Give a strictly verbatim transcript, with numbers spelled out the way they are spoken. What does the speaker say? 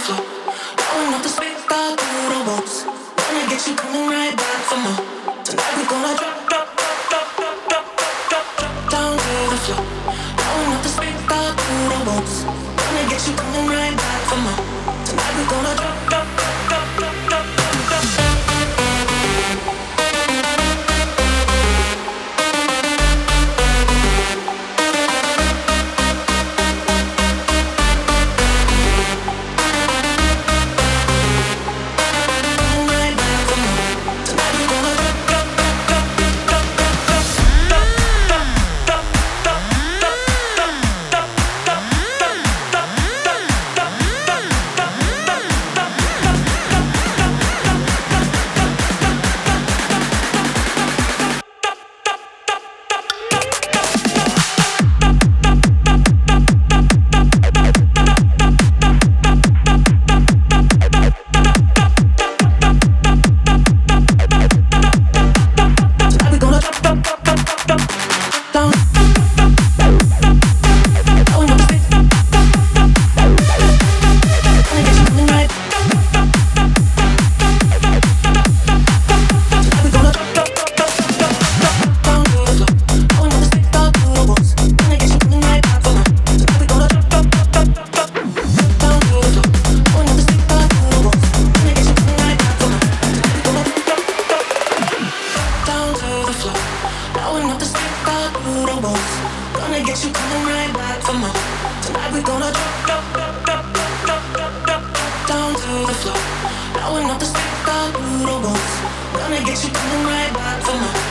floor. Going up the speaker through the walls. Gonna get you coming right back for more. Tonight we gonna drop, drop, drop, drop, drop, drop, drop, drop down to the floor. Going up the speaker through the walls. Gonna get you coming right back for more. Tonight we gonna drop, drop, drop, drop, drop, drop, drop, drop. Down to the floor, blowing up the speaker through the walls. Gonna get you coming right back for more.